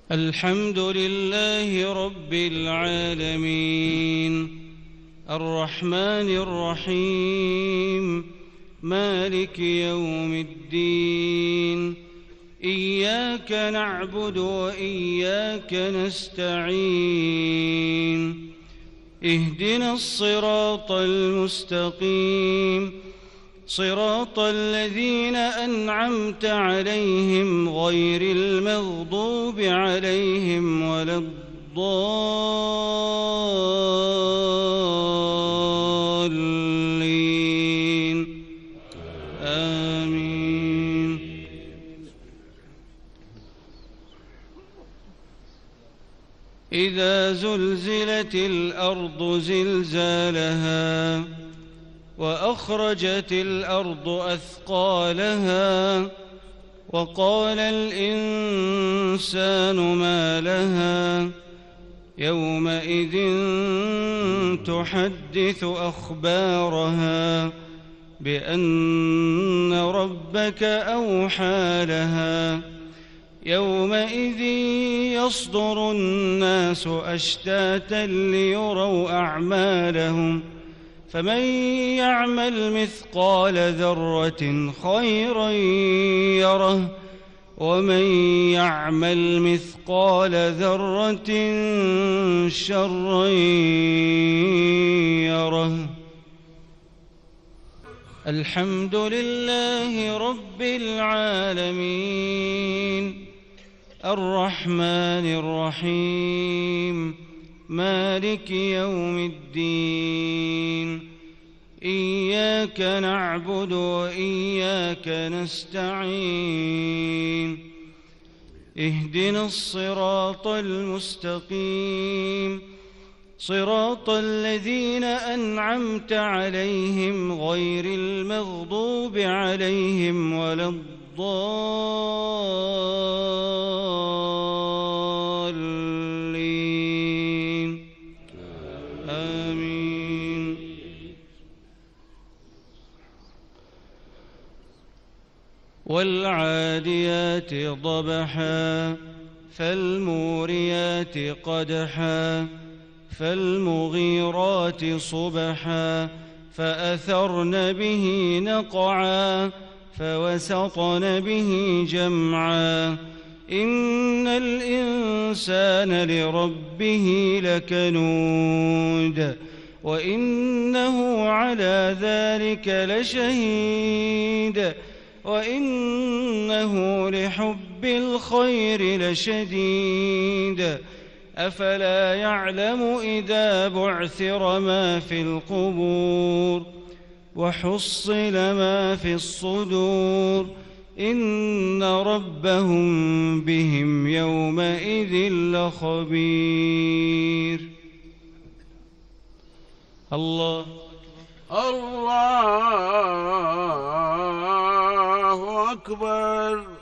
الحمد لله رب العالمين الرحمن الرحيم مالك يوم الدين إياك نعبد وإياك نستعين اهدنا الصراط المستقيم صراط الذين أنعمت عليهم غير المغضوب عليهم ولا الضالين آمين. إذا زلزلت الأرض زلزالها وأخرجت الأرض أثقالها وقال الإنسان ما لها يومئذ تحدث أخبارها بأن ربك أوحى لها يومئذ يصدر الناس أشتاتا ليروا أعمالهم فمن يعمل مثقال ذرة خيرا يره ومن يعمل مثقال ذرة شرا يره. الحمد لله رب العالمين الرحمن الرحيم مالك يوم الدين إياك نعبد وإياك نستعين اهدنا الصراط المستقيم صراط الذين أنعمت عليهم غير المغضوب عليهم ولا الضالين آمين. والعاديات ضبحا فالموريات قدحا فالمغيرات صبحا فأثرن به نقعا فوسطن به جمعا إن الإنسان لربه لكنود وإنه على ذلك لشهيد وإنه لحب الخير لشديد أفلا يعلم إذا بعثر ما في القبور وحصل ما في الصدور إن ربهم بهم يومئذ لخبير. الله الله أكبر.